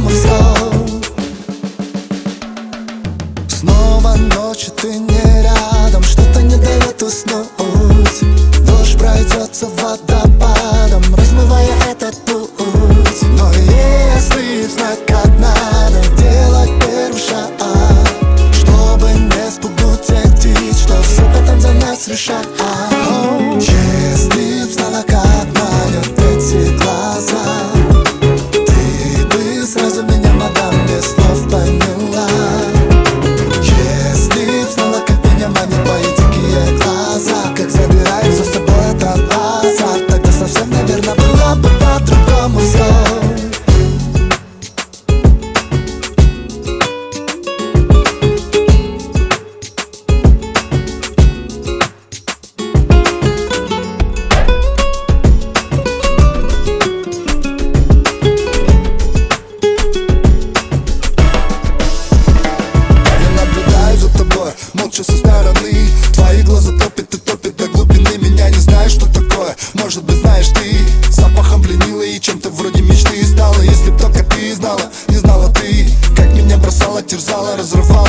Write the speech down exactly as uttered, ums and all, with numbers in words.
по-другому все. Снова ночью, ты не рядом, что-то не дает уснуть. Дождь пройдется водопадом, размывая этот путь. Но если знать, как надо делать первый шаг, чтобы не спугнуть тех птиц, что все потом за нас решат. Если б знала, как манят эти глаза, ты бы сразу меня, мадам, без слов поняла. Если б знала, как меня манят твои дикие глаза, как забирает за собой этот азарт, тогда совсем, наверное, было бы по-другому все. Молча со стороны, твои глаза топят и топят до глубины меня. Не знаю, что такое, может быть, знаешь ты. Запахом пленила и чем-то вроде мечты стала. Если б только ты знала, не знала ты, как меня бросала, терзала, разрывала.